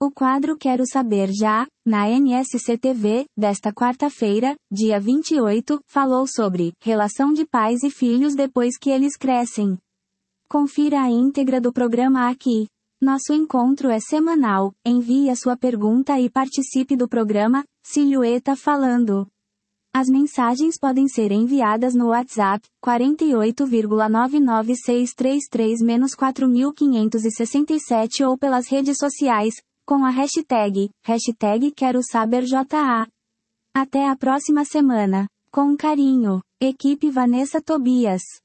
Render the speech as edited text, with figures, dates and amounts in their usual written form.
O quadro Quero Saber Já, na NSC-TV, desta quarta-feira, dia 28, falou sobre relação de pais e filhos depois que eles crescem. Confira a íntegra do programa aqui. Nosso encontro é semanal. Envie a sua pergunta e participe do programa Silhueta Falando. As mensagens podem ser enviadas no WhatsApp 48,99633-4567 ou pelas redes sociais, com a hashtag Quero Saber JA. Até a próxima semana. Com carinho, equipe Vanessa Tobias.